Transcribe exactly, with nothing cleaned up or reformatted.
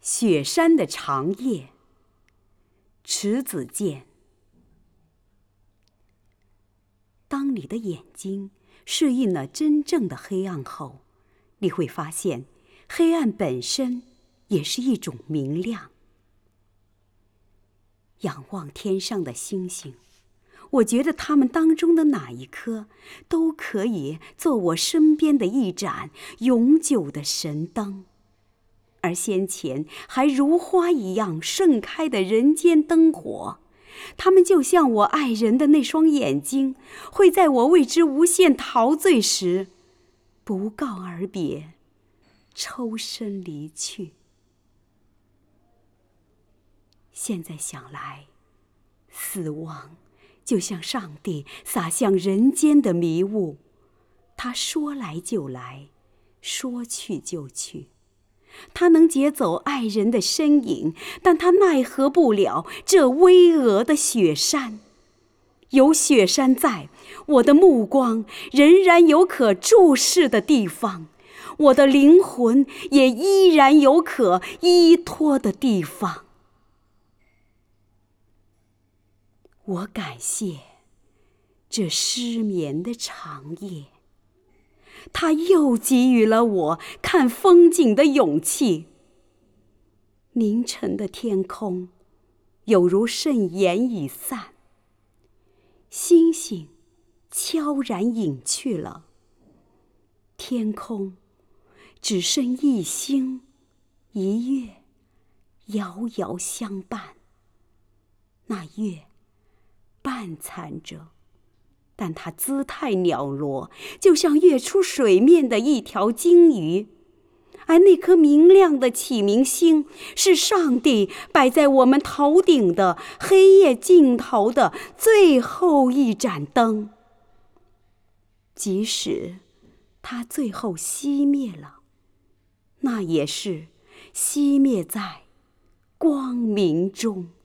雪山的长夜，迟子建。当你的眼睛适应了真正的黑暗后，你会发现，黑暗本身也是一种明亮。仰望天上的星星，我觉得它们当中的哪一颗，都可以做我身边的一盏永久的神灯。而先前还如花一样盛开的人间灯火，它们就像我爱人的那双眼睛，会在我为之无限陶醉时，不告而别，抽身离去。现在想来，死亡就像上帝洒向人间的迷雾，他说来就来，说去就去。他能劫走爱人的身影，但他奈何不了这巍峨的雪山。有雪山在，我的目光仍然有可注视的地方，我的灵魂也依然有可依托的地方。我感谢这失眠的长夜，它又给予了我看风景的勇气。凌晨的天空有如盛筵已散，星星悄然隐去了，天空只剩一星一月遥遥相伴。那月半残着，但它姿态袅娜，就像跃出水面的一条金鱼。而那颗明亮的启明星，是上帝摆在我们头顶的黑夜尽头的最后一盏灯。即使它最后熄灭了，那也是熄灭在光明中。